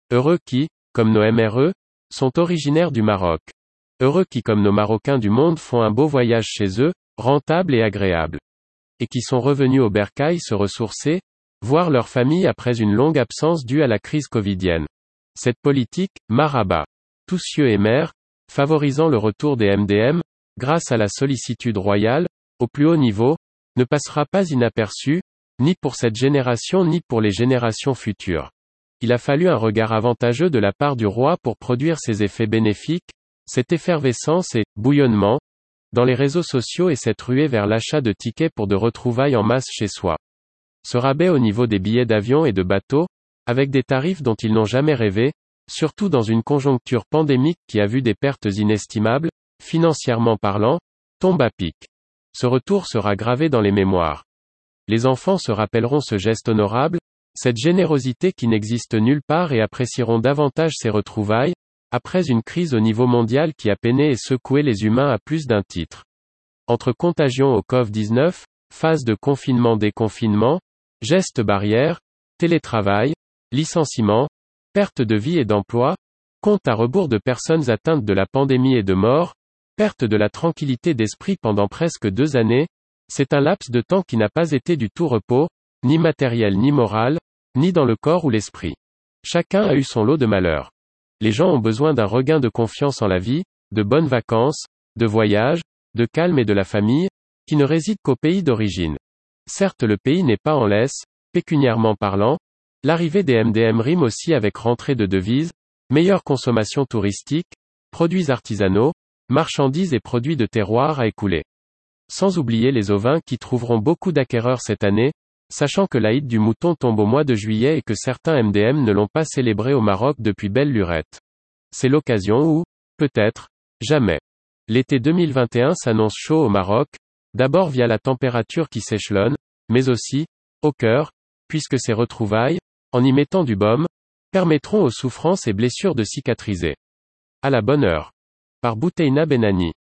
Heureux qui, comme nos MRE, sont originaires du Maroc. Heureux qui comme nos Marocains du monde font un beau voyage chez eux, rentable et agréable. Et qui sont revenus au bercail se ressourcer, voir leur famille après une longue absence due à la crise covidienne. Cette politique, maraba, tous cieux et mers, favorisant le retour des MDM, grâce à la sollicitude royale, au plus haut niveau, ne passera pas inaperçue, ni pour cette génération ni pour les générations futures. Il a fallu un regard avantageux de la part du roi pour produire ces effets bénéfiques, cette effervescence et bouillonnement, dans les réseaux sociaux et cette ruée vers l'achat de tickets pour de retrouvailles en masse chez soi. Ce rabais au niveau des billets d'avion et de bateau, avec des tarifs dont ils n'ont jamais rêvé, surtout dans une conjoncture pandémique qui a vu des pertes inestimables, financièrement parlant, tombe à pic. Ce retour sera gravé dans les mémoires. Les enfants se rappelleront ce geste honorable, cette générosité qui n'existe nulle part et apprécieront davantage ces retrouvailles, après une crise au niveau mondial qui a peiné et secoué les humains à plus d'un titre. Entre contagion au Covid-19, phase de confinement-déconfinement, gestes barrières, télétravail, licenciement, perte de vie et d'emploi, compte à rebours de personnes atteintes de la pandémie et de mort, perte de la tranquillité d'esprit pendant presque 2 années, c'est un laps de temps qui n'a pas été du tout repos, ni matériel ni moral, ni dans le corps ou l'esprit. Chacun a eu son lot de malheurs. Les gens ont besoin d'un regain de confiance en la vie, de bonnes vacances, de voyages, de calme et de la famille, qui ne réside qu'au pays d'origine. Certes le pays n'est pas en laisse, pécuniairement parlant, l'arrivée des MDM rime aussi avec rentrée de devises, meilleure consommation touristique, produits artisanaux, marchandises et produits de terroir à écouler. Sans oublier les ovins qui trouveront beaucoup d'acquéreurs cette année, sachant que l'Aïd du mouton tombe au mois de juillet et que certains MDM ne l'ont pas célébré au Maroc depuis belle lurette. C'est l'occasion où, peut-être, jamais. L'été 2021 s'annonce chaud au Maroc, d'abord via la température qui s'échelonne, mais aussi, au cœur, puisque ces retrouvailles, en y mettant du baume, permettront aux souffrances et blessures de cicatriser. À la bonne heure. Par Bouteina Benani.